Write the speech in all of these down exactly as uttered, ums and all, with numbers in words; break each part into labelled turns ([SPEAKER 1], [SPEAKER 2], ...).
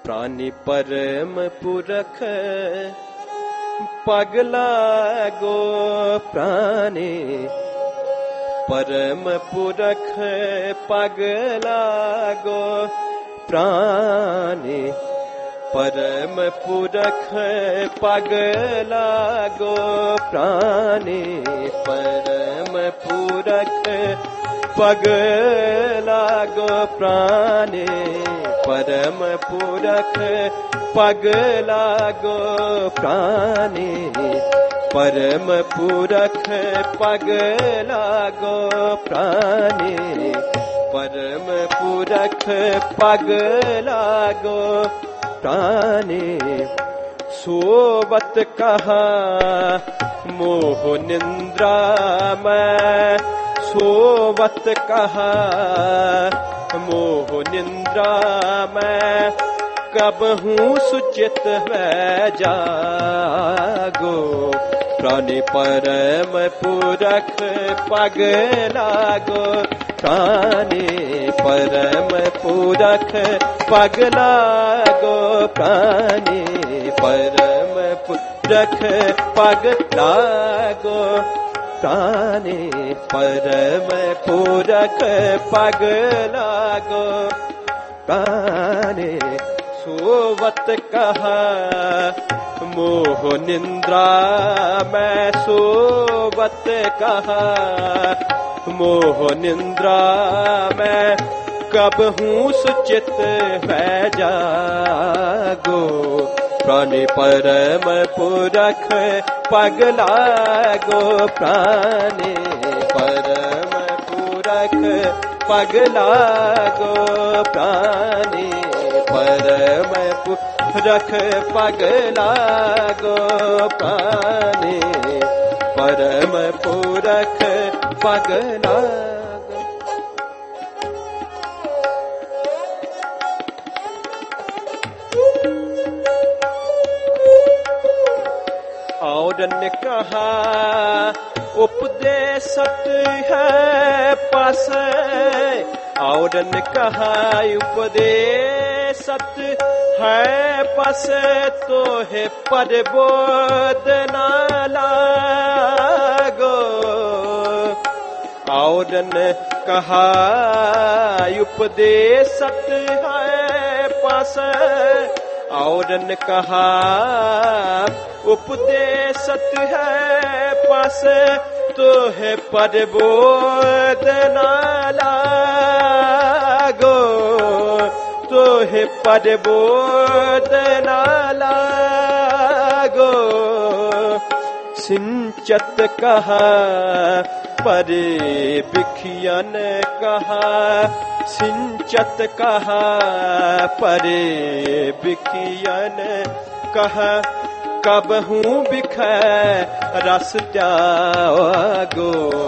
[SPEAKER 1] प्राणी परम पुरख पगला गो प्राणी परम पुरख पगला गो प्राणी परम पुरख पगला गो प्राणी परम पुरख पगला गो प्राणी परम पुरख पगला गो प्राणी परम पुरख पगला गो प्राणी परम पुरख पगला गो प्राणी सोवत कहा मोह निंद्रा में सोवत कहा मोह निंद्रा में कब हूँ सुचित है जागो प्राणी परम पुरख पगला गो प्राणी परम पुरख पगला गो प्राणी परम पुरख पगला गो प्राणी परम पुरख पगला गो प्राणी सोवत कहा मोह निंद्रा मैं सोवत कहा मोह निंद्रा मैं कब हूँ सुचित है जागो प्राणी परम पुरख पगला गो प्राणी परम पुरख पगला गो प्राणी परम पुरख पगला गो प्राणी परम पुरख पगला गो। और ने कहा उपदेशत है पास और ने कहा उपदेशत है पास तो है पर बोध ना लागो और ने कहा उपदेशत है पास और ने कहा उपदेशत है पास तो है पर बोध ना लागो तो है पर बोध ना लागो सिंचत कहा परे बिखियन कहा सिंचत कहा परे बिखियन कहा कब हूँ बिख रस त्यागो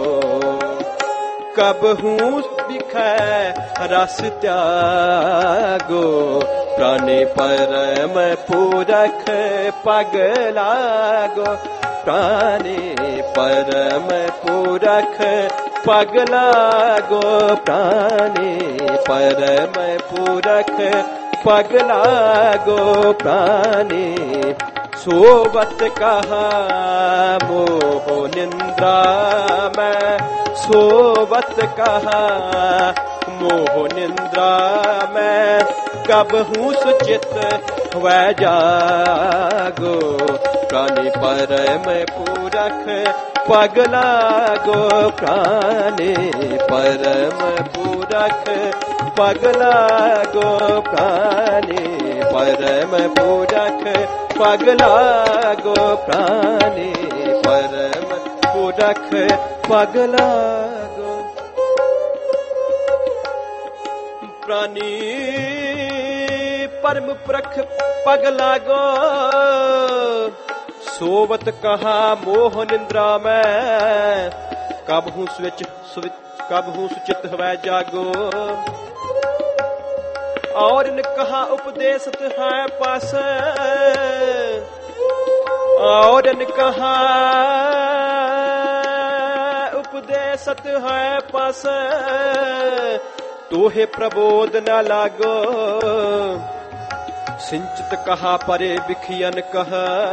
[SPEAKER 1] कब हूँ बिख रस त्यागो प्राणी परम पुरख पगला गो प्राणी परम पुरख पगला गो प्राणी परम पुरख पगला गो प्राणी सोवत कहा मोह निंद्रा मैं सोवत कहा मोह निंद्रा मैं कब हूँ सुचित वह जागो प्राणी परम पुरख पगला गो प्राणी परम पुरख पगला गो प्राणी परम पुरख पगला गो प्राणी परम पुरख पगला गो प्राणी परम पुरख पगला गो सोवत कहा मोह निंद्रा में कब हूँ स्विच कब हूँ सुचित हवै जागो और ने कहा उपदेशत है पास और ने कहा उपदेशत है पास तोहे प्रबोध न लागो सिंचित कहा परे बिखियन कह,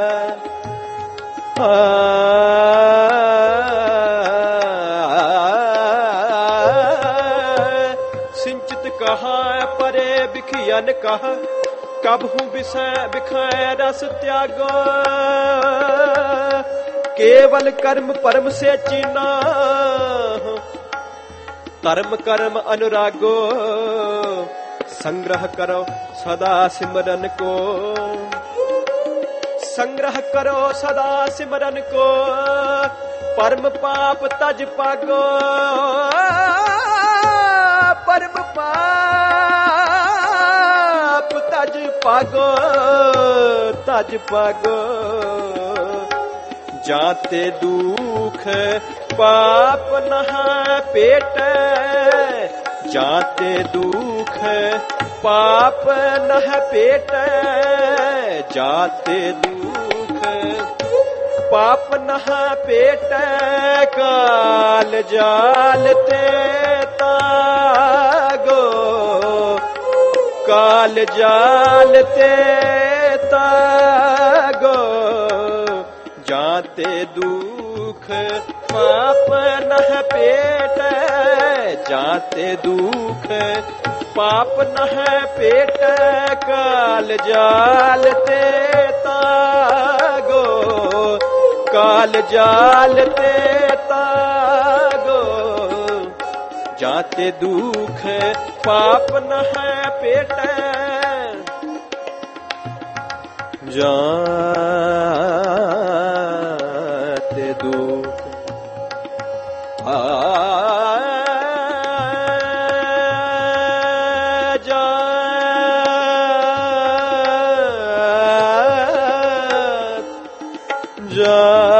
[SPEAKER 1] सिंचित कहा परे बिखियन कह, कबहू विषय बिखय रस त्यागो, केवल कर्म परम से चीना, कर्म कर्म अनुरागो, संग्रह करो सदा सिमरन को, संग्रह करो सदा सिमरन को, परम पाप तज पागो, परम पाप तज पागो, तज पागो, जाते दुख पाप नहा पेट, जाते दुख पाप नह पेट, जाते दुख पाप नह पेट, काल जालते तागो, काल जालते तागो, जाते दुख पाप नह पेट, जाते दुख पाप नह पेट, काल जालते तागो, काल जालते तागो, जाते दुख पाप नह पेट, जाते दुख आ जा जा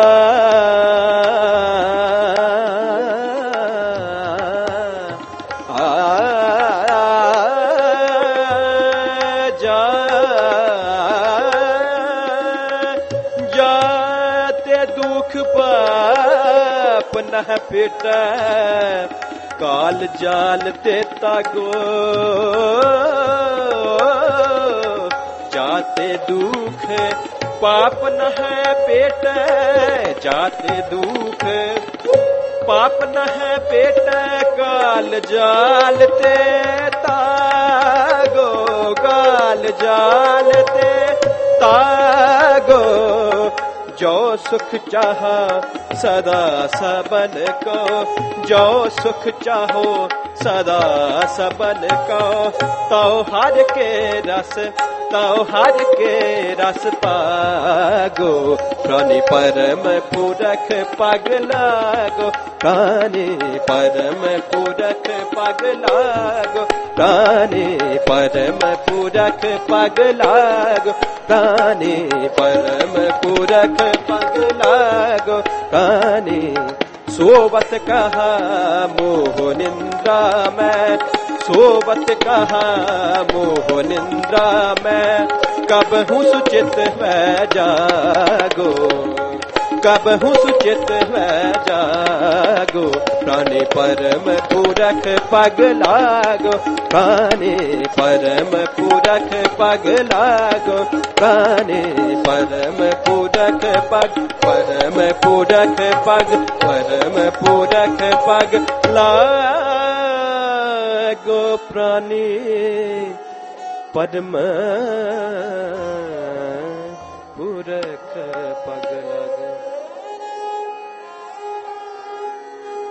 [SPEAKER 1] नह पेट, काल जाल देता गो, जाते दुख पाप नह पेट, जाते दुख पाप नह पेट, काल जाल देता गो, काल जाल देता गो, जो सुख चाहा सदा सबन को, जो सुख चाहो सदा सबन को, तो हर के रस, तो हर के रस पागो, प्राणी परम पुरख पग लागो, प्राणी परम पुरख पग लागो, प्राणी परम पुरख पग लागो, प्राणी परम पुरख पग लागो, प्राणी सोबत कहा मोह निंदा में, सोबत कहा मोह निंदा में, कब हूँ सुचित में जागो, कब हूँ सुचित में जागो, प्राणी परम पुरख पग लागो, प्राणी परम पुरख पग लागो, प्राणी परम पुरख पग, परम पुरख पग, परम पुरख पग लागो, प्राणी परम पुरख पग लागो।